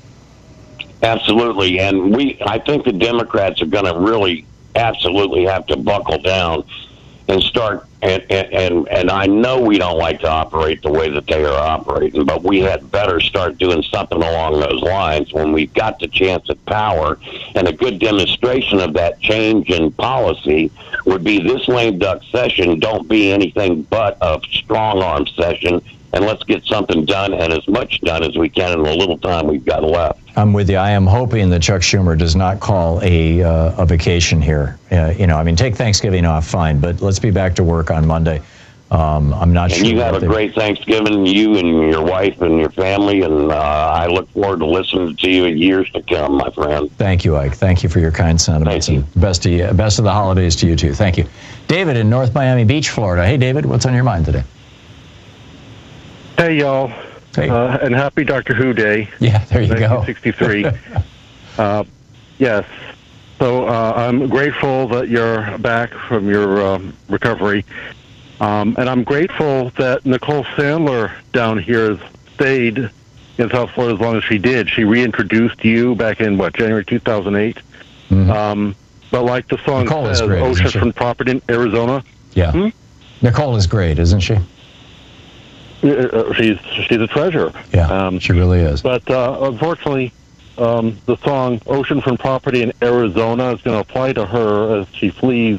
Absolutely, and I think the Democrats are going to really absolutely have to buckle down and start. And I know we don't like to operate the way that they are operating, but we had better start doing something along those lines when we've got the chance at power. And a good demonstration of that change in policy would be this lame duck session. Don't be anything but a strong arm session, and let's get something done, and as much done as we can in the little time we've got left. I'm with you. I am hoping that Chuck Schumer does not call a vacation here. Take Thanksgiving off, fine, but let's be back to work on Monday. I'm not sure. And you have a great Thanksgiving, you and your wife and your family, and I look forward to listening to you in years to come, my friend. Thank you, Ike. Thank you for your kind sentiments. Thank you. And best of the holidays to you, too. Thank you. David in North Miami Beach, Florida. Hey, David, what's on your mind today? Hey, y'all. Hey. And happy Doctor Who Day. Yeah, there you go. 1963. Yes. So I'm grateful that you're back from your recovery. And I'm grateful that Nicole Sandler down here stayed in South Florida as long as she did. She reintroduced you back in, January 2008? Mm-hmm. But like the song Nicole says, is great, oceanfront property in Arizona. Yeah. Nicole is great, isn't she? She's a treasure. Yeah, she really is. But unfortunately, the song "Oceanfront Property in Arizona" is going to apply to her as she flees,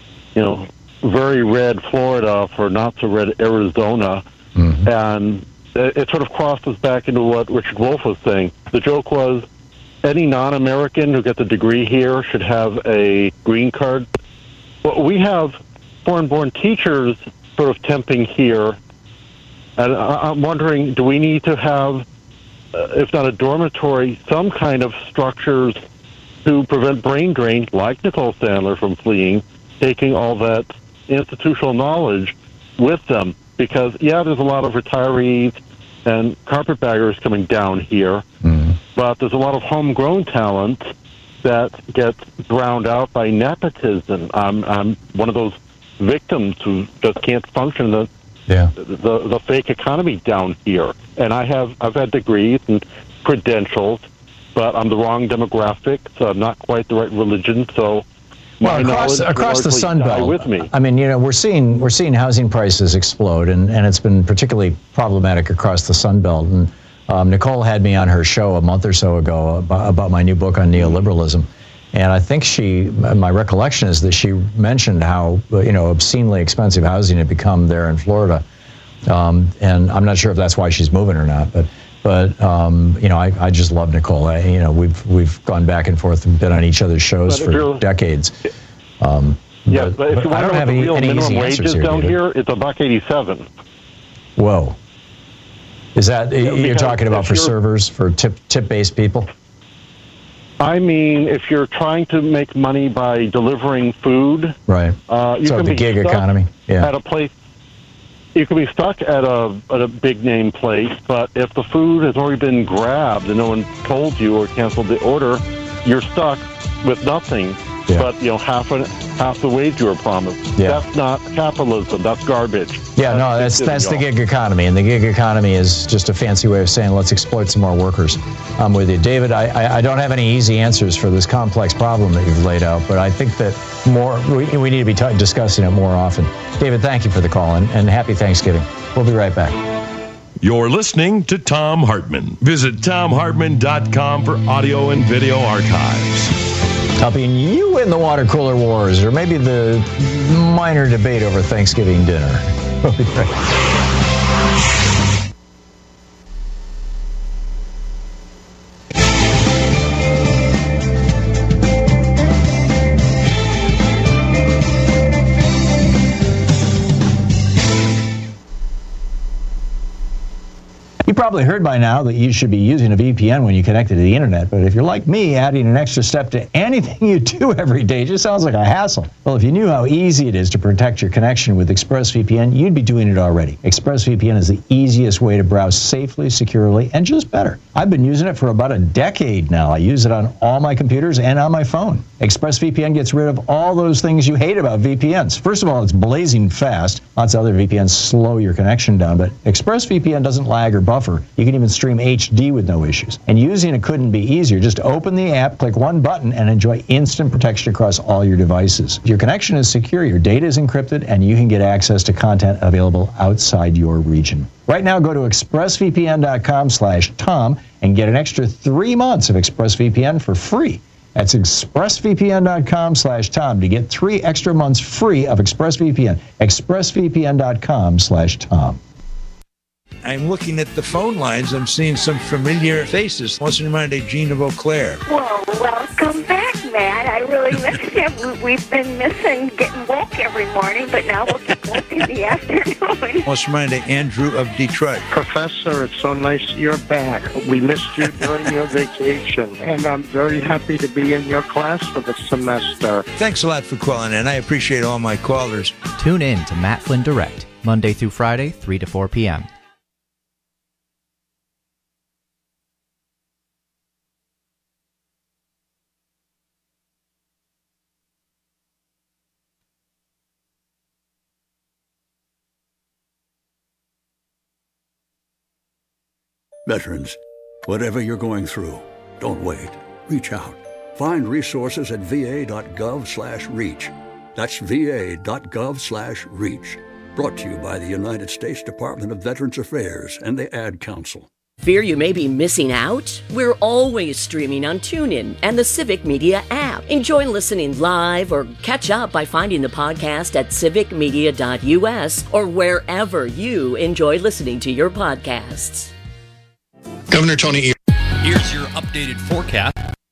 very red Florida for not so red Arizona, and it sort of crosses back into what Richard Wolff was saying. The joke was, any non-American who gets a degree here should have a green card. Well, we have foreign-born teachers sort of temping here. And I'm wondering, do we need to have, if not a dormitory, some kind of structures to prevent brain drain, like Nicole Sandler from fleeing, taking all that institutional knowledge with them? Because, there's a lot of retirees and carpetbaggers coming down here, but there's a lot of homegrown talent that gets drowned out by nepotism. I'm one of those victims who just can't function the fake economy down here. And I've had degrees and credentials, but I'm the wrong demographic, so I'm not quite the right religion, so across the Sun Belt, with me. I mean, we're seeing housing prices explode, and it's been particularly problematic across the Sun Belt. And Nicole had me on her show a month or so ago about my new book on neoliberalism. And I think my recollection is that she mentioned how, obscenely expensive housing had become there in Florida. And I'm not sure if that's why she's moving or not, but I just love Nicole. We've gone back and forth and been on each other's shows for decades. But if you want to know what the real minimum wages down here, it's $1.87. Whoa. Is that, you're talking about for servers, for tip-based people? I mean, if you're trying to make money by delivering food, right? You so can the be gig stuck economy, at a place. You can be stuck at a big name place, but if the food has already been grabbed and no one told you or canceled the order, you're stuck with nothing. Yeah. But half the wage you were promised. Yeah. That's not capitalism. That's garbage. Yeah, that's the gig economy, and the gig economy is just a fancy way of saying let's exploit some more workers. I'm with you, David. I don't have any easy answers for this complex problem that you've laid out, but I think that we need to be discussing it more often. David, thank you for the call, and happy Thanksgiving. We'll be right back. You're listening to Thom Hartmann. Visit ThomHartmann.com for audio and video archives. Helping you win the water cooler wars, or maybe the minor debate over Thanksgiving dinner. We'll be right back. You probably heard by now that you should be using a VPN when you connect to the internet, but if you're like me, adding an extra step to anything you do every day just sounds like a hassle. Well, if you knew how easy it is to protect your connection with ExpressVPN, you'd be doing it already. ExpressVPN is the easiest way to browse safely, securely, and just better. I've been using it for about a decade now. I use it on all my computers and on my phone. ExpressVPN gets rid of all those things you hate about VPNs. First of all, it's blazing fast. Lots of other VPNs slow your connection down, but ExpressVPN doesn't lag or buffer. You can even stream HD with no issues. And using it couldn't be easier. Just open the app, click one button, and enjoy instant protection across all your devices. Your connection is secure, your data is encrypted, and you can get access to content available outside your region. Right now, go to expressvpn.com/Tom and get an extra 3 months of ExpressVPN for free. That's expressvpn.com/Tom to get 3 extra months free of ExpressVPN. expressvpn.com/Tom. I'm looking at the phone lines. I'm seeing some familiar faces. What's in mind of Gene of Eau Claire? Well, welcome back, Matt. I really miss you. We've been missing getting woke every morning, but now we'll get woke in the afternoon. What's in mind of Andrew of Detroit? Professor, it's so nice you're back. We missed you during your vacation, and I'm very happy to be in your class for the semester. Thanks a lot for calling in. I appreciate all my callers. Tune in to Matt Flynn Direct, Monday through Friday, 3 to 4 p.m. Veterans, whatever you're going through, don't wait. Reach out. Find resources at va.gov/reach. That's va.gov/reach. Brought to you by the United States Department of Veterans Affairs and the Ad Council. Fear you may be missing out? We're always streaming on TuneIn and the Civic Media app. Enjoy listening live or catch up by finding the podcast at civicmedia.us or wherever you enjoy listening to your podcasts. Governor Tony. Here's your updated forecast.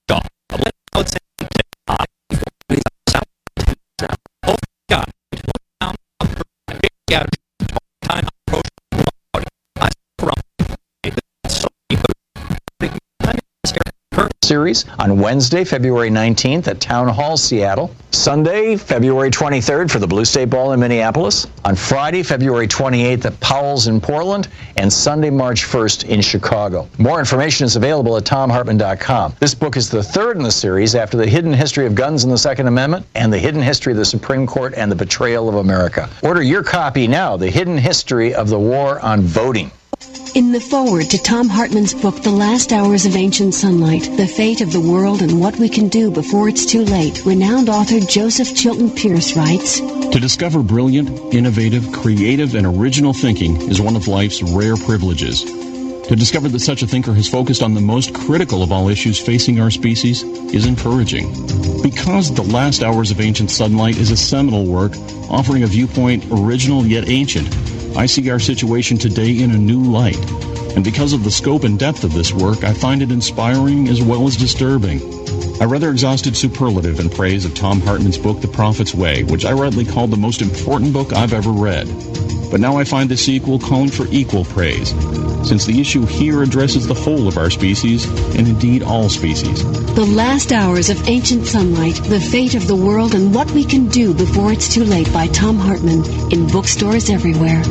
Series on Wednesday, February 19th at Town Hall, Seattle. Sunday, February 23rd for the Blue State Ball in Minneapolis. On Friday, February 28th at Powell's in Portland. And Sunday, March 1st in Chicago. More information is available at TomHartman.com. This book is the third in the series after The Hidden History of Guns and the Second Amendment and The Hidden History of the Supreme Court and the Betrayal of America. Order your copy now, The Hidden History of the War on Voting. In the foreword to Thom Hartmann's book, The Last Hours of Ancient Sunlight, The Fate of the World and What We Can Do Before It's Too Late, renowned author Joseph Chilton Pierce writes, To discover brilliant, innovative, creative, and original thinking is one of life's rare privileges. To discover that such a thinker has focused on the most critical of all issues facing our species is encouraging. Because The Last Hours of Ancient Sunlight is a seminal work offering a viewpoint original yet ancient, I see our situation today in a new light. And because of the scope and depth of this work, I find it inspiring as well as disturbing. I rather exhausted superlative in praise of Thom Hartmann's book, The Prophet's Way, which I rightly called the most important book I've ever read. But now I find the sequel calling for equal praise, since the issue here addresses the whole of our species, and indeed all species. The Last Hours of Ancient Sunlight, The Fate of the World and What We Can Do Before It's Too Late by Thom Hartmann, in bookstores everywhere.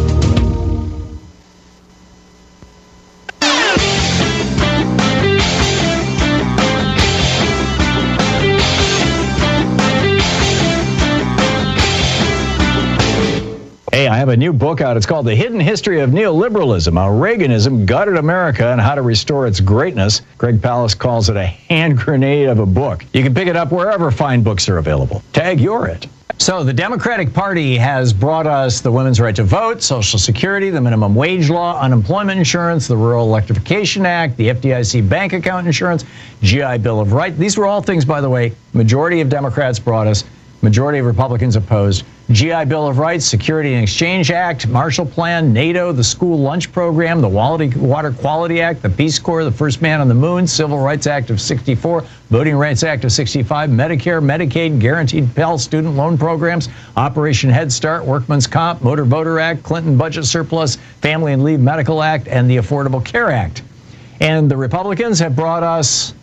Hey, I have a new book out. It's called The Hidden History of Neoliberalism, How Reaganism Gutted America and How to Restore Its Greatness. Greg Palast calls it a hand grenade of a book. You can pick it up wherever fine books are available. Tag you're it. So the Democratic Party has brought us the women's right to vote, Social Security, the minimum wage law, unemployment insurance, the Rural Electrification Act, the FDIC bank account insurance, GI Bill of Rights. These were all things, by the way, majority of Democrats brought us, majority of Republicans opposed. GI Bill of Rights, Security and Exchange Act, Marshall Plan, NATO, the School Lunch Program, the Water Quality Act, the Peace Corps, the First Man on the Moon, Civil Rights Act of 64, Voting Rights Act of 65, Medicare, Medicaid, Guaranteed Pell Student Loan Programs, Operation Head Start, Workman's Comp, Motor Voter Act, Clinton Budget Surplus, Family and Leave Medical Act, and the Affordable Care Act. And the Republicans have brought us,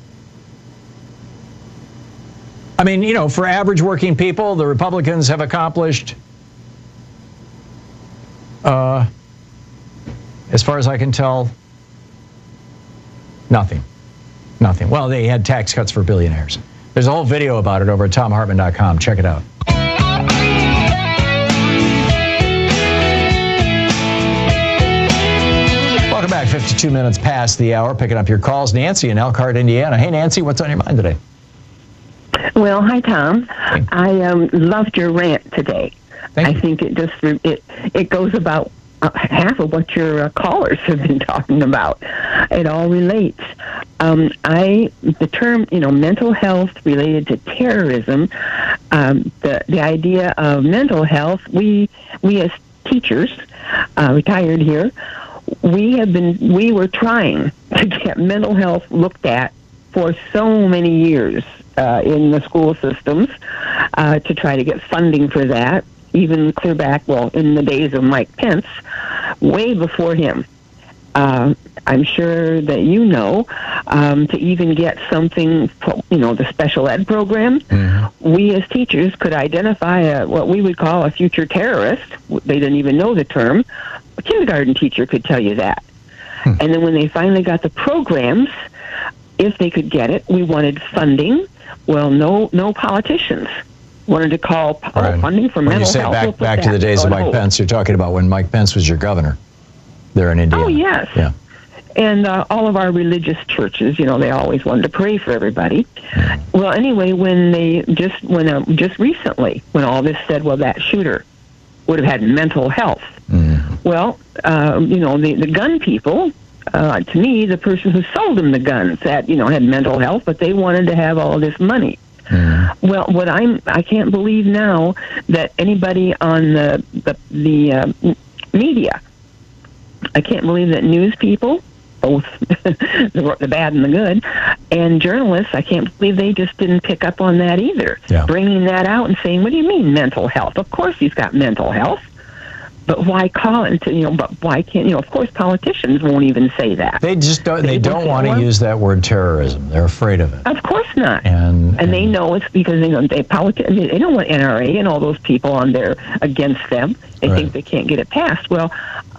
I mean, you know, for average working people, the Republicans have accomplished, as far as I can tell, nothing. Nothing. Well, they had tax cuts for billionaires. There's a whole video about it over at TomHartman.com. Check it out. Welcome back. 52 minutes past the hour. Picking up your calls. Nancy in Elkhart, Indiana. Hey, Nancy, what's on your mind today? Well, hi, Tom. I loved your rant today. I think it just it goes about half of what your callers have been talking about. It all relates. The term, mental health related to terrorism, the idea of mental health, we as teachers, retired here, we were trying to get mental health looked at for so many years in the school systems to try to get funding for that, even clear back, in the days of Mike Pence, way before him. I'm sure that to even get something, the special ed program, we as teachers could identify what we would call a future terrorist. They didn't even know the term. A kindergarten teacher could tell you that. And then when they finally got the programs, if they could get it, we wanted funding. Well, no politicians wanted to call funding for mental health. When you say back to the days of Mike Pence, you're talking about when Mike Pence was your governor there in Indiana. Oh, yes. Yeah. And all of our religious churches, they always wanted to pray for everybody. Well, anyway, when just recently, when all this said, well, that shooter would have had mental health. Well, the gun people, to me, the person who sold them the guns had mental health, but they wanted to have all this money. Well, I can't believe now that anybody on the media, I can't believe that news people, both the bad and the good, and journalists, I can't believe they just didn't pick up on that either. Yeah. Bringing that out and saying, what do you mean mental health? Of course he's got mental health. But why call it? But why can't? Of course, politicians won't even say that. They just don't. They don't want to use that word terrorism. They're afraid of it. Of course not. And they know it's because they don't want NRA and all those people on there against them. They think they can't get it passed. Well,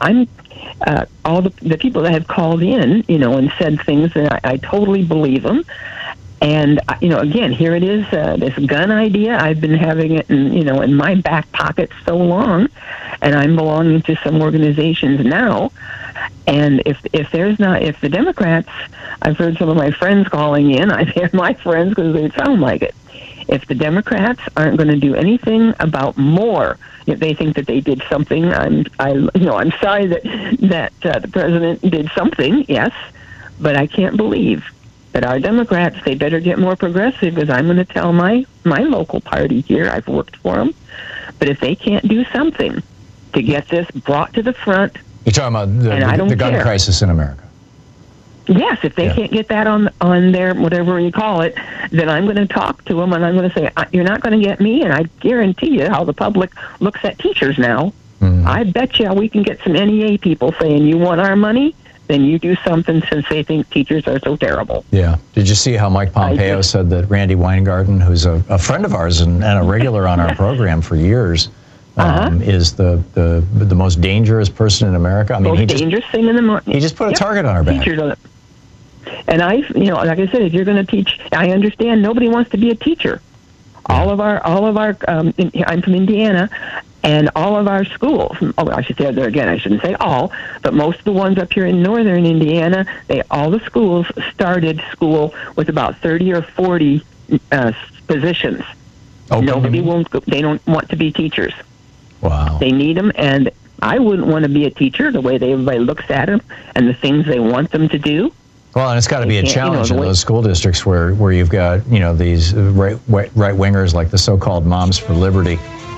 all the people that have called in, and said things, and I totally believe them. And again, here it is, this gun idea. I've been having it, in my back pocket so long, and I'm belonging to some organizations now. And if the Democrats, I've heard some of my friends calling in. They're my friends because they sound like it. If the Democrats aren't going to do anything about more, if they think that they did something, I'm sorry that the president did something, yes, but I can't believe that our Democrats, they better get more progressive, because I'm going to tell my local party here, I've worked for them, but if they can't do something to get this brought to the front. You're talking about the gun crisis in America. Yes, if they can't get that on their, whatever you call it, then I'm going to talk to them, and I'm going to say, you're not going to get me, and I guarantee you how the public looks at teachers now. I bet you we can get some NEA people saying, you want our money? Then you do something, since they think teachers are so terrible. Yeah. Did you see how Mike Pompeo said that Randy Weingarten, who's a friend of ours and a regular on our program for years, is the most dangerous person in America? I mean, dangerous thing in the morning. He just put a target on our back. Teachers on it. And like I said, if you're going to teach, I understand nobody wants to be a teacher. All of our, I'm from Indiana. And all of our schools, I should say there again, I shouldn't say all, but most of the ones up here in northern Indiana, all the schools started school with about 30 or 40 positions. They don't want to be teachers. Wow. They need them, and I wouldn't want to be a teacher the way everybody looks at them and the things they want them to do. Well, and it's got to be a challenge in those school districts where you've got, these right-wingers like the so-called Moms for Liberty.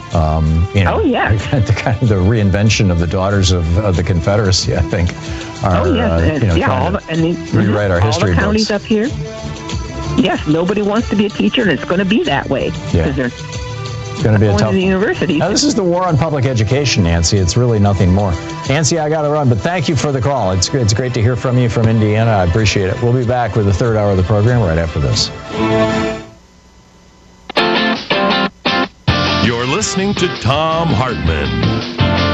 The reinvention of the Daughters of the Confederacy, I think, are rewrite our history all the counties books. Up here. Yes, nobody wants to be a teacher, and it's going to be that way. Yeah. It's going to be a tough. To the universities. Now, this is the war on public education, Nancy. It's really nothing more. Nancy, I got to run, but thank you for the call. It's great to hear from you from Indiana. I appreciate it. We'll be back with the third hour of the program right after this. You're listening to Thom Hartmann.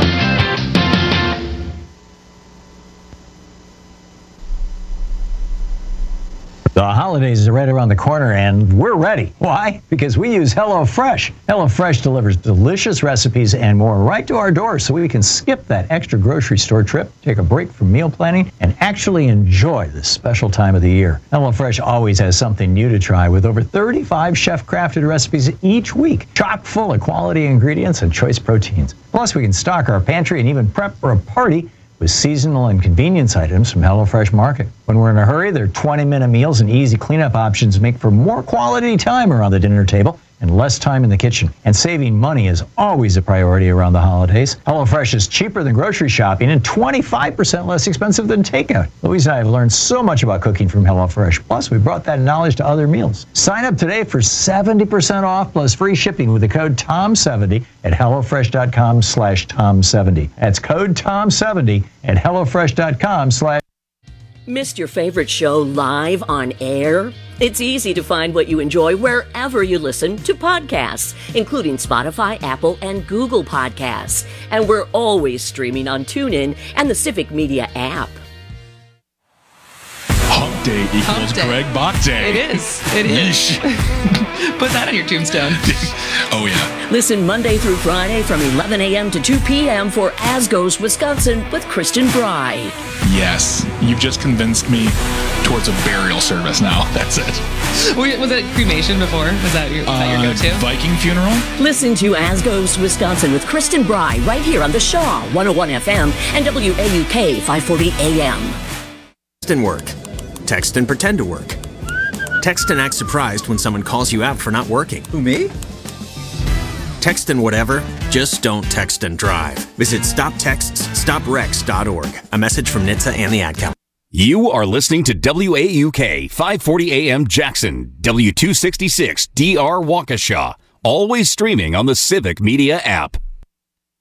The holidays are right around the corner, and we're ready. Why? Because we use HelloFresh. HelloFresh delivers delicious recipes and more right to our door, so we can skip that extra grocery store trip, take a break from meal planning, and actually enjoy this special time of the year. HelloFresh always has something new to try, with over 35 chef-crafted recipes each week, chock full of quality ingredients and choice proteins. Plus, we can stock our pantry and even prep for a party with seasonal and convenience items from HelloFresh Market. When we're in a hurry, their 20-minute meals and easy cleanup options make for more quality time around the dinner table and less time in the kitchen. And saving money is always a priority around the holidays. HelloFresh is cheaper than grocery shopping and 25% less expensive than takeout. Louise and I have learned so much about cooking from HelloFresh. Plus, we brought that knowledge to other meals. Sign up today for 70% off plus free shipping with the code TOM70 at HelloFresh.com/TOM70. That's code TOM70 at HelloFresh.com/. Missed your favorite show live on air? It's easy to find what you enjoy wherever you listen to podcasts, including Spotify, Apple, and Google Podcasts. And we're always streaming on TuneIn and the Civic Media app. Hump Day equals Greg Bach Day. It is. It is. Put that on your tombstone. Oh, yeah. Listen Monday through Friday from 11 a.m. to 2 p.m. for As Goes Wisconsin with Kristen Bry. Yes. You've just convinced me towards a burial service now. That's it. Was it cremation before? Was that your go-to? Viking funeral? Listen to As Goes Wisconsin with Kristen Bry right here on the Shaw 101 FM and WAUK 540 AM. Text and work. Text and pretend to work. Text and act surprised when someone calls you out for not working. Who, me? Text and whatever, just don't text and drive. Visit StopTextsStopWrecks.org. A message from NHTSA and the Ad Council. You are listening to WAUK 540 AM Jackson, W266 DR Waukesha, always streaming on the Civic Media app.